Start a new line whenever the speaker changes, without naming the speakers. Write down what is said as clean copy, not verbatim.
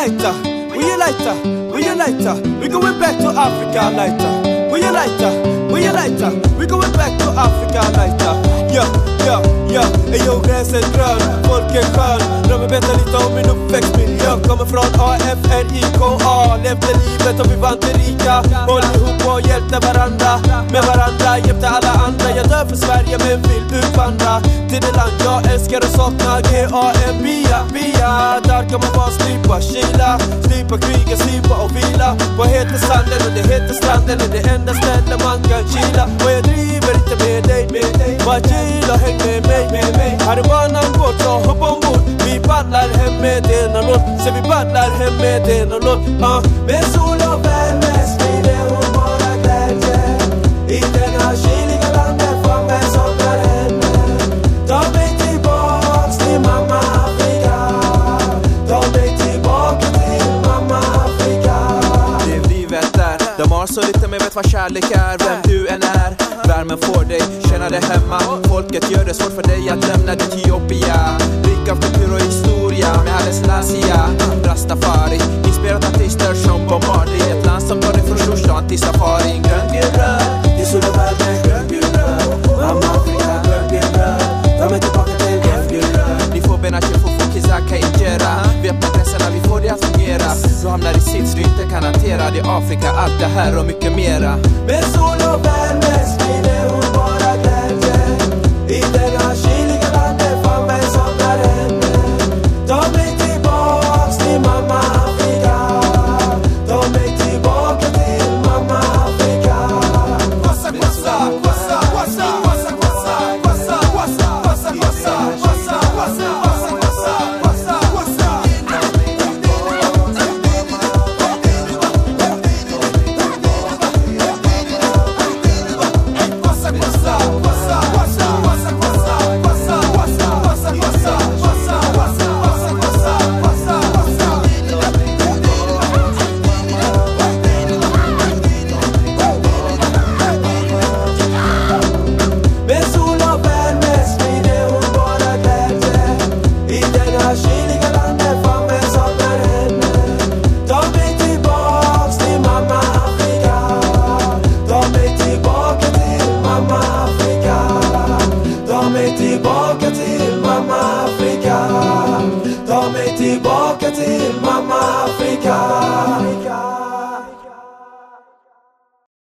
lighter? Will you lighter? Will you lighter? We going back to Africa lighter. Will you lighter? Will you lighter? We going back to Africa lighter. Ja, ja, ja. Ejo, gräset grön, folk är skön. Drömmer berätta lite om min uppväxtmiljö. Kommer från AFRIKA. Levde livet och vi var inte rika. Håll ihop och hjälpte varandra. Med varandra hjälpte alla andra. Jag dör för Sverige men vill utvandra till det land jag älskar och saknar. G-A-M-B-A, B-A. Där kan man bara slipa, kila. Slipa kriga, slipa och vila. Vad heter sanden och det heter stranden. Är det enda stället man kan chila. Och jag driver inte med dig. Bara chila, häng med mig. Här är banan bort så hoppa ombord. Vi paddlar hem med denna låt. Så vi paddlar hem med denna låt. Med sol och värme sprider hon bara glädje. I denna kyliga landet framme saknar henne. Ta mig tillbaks till mamma Afrika. Ta mig tillbaka till mamma Afrika.
Det är livet där. De har så lite men vet vad kärlek är. Vem du än är. Värmen får dig, känna dig hemma. Folket gör det svårt för dig att lämna Etiopia. Rik av kultur och historia med Haile Selassie, Rastafari. Inspirerat artister som Bob Marley. Ett land som tar dig från storstan till safari. Grön, gul, röd, det är sol och värme. Grön, gul, röd, mamma Afrika. Grön, gul, röd, ta mig tillbaka till grön, gul, röd. Ni får bena chef och få kizaka injera. Vi öppnar gränserna, vi får det att fungera. Så hamnar i sits du inte kan hantera. Det är Afrika, allt det här och mycket mera.
Med sol och värme sprider hon bara glädje. I denna kyliga landet framme saknar henne. Ta mig tillbaks till mamma Afrika. Ta mig tillbaka till mamma Afrika. Wassa, wassa, wassa, wassa, wassa, wassa, wassa, wassa, wassa, wassa, wassa, wassa, wassa, wassa, wassa. Med sol och värme sprider hon bara glädje. I denna kyliga landet framme saknar henne. Ta mig tillbaks till mamma Afrika. Ta mig tillbaka till mamma Afrika. Ta mig tillbaka till mamma Afrika. Ta mig tillbaka till mamma Afrika.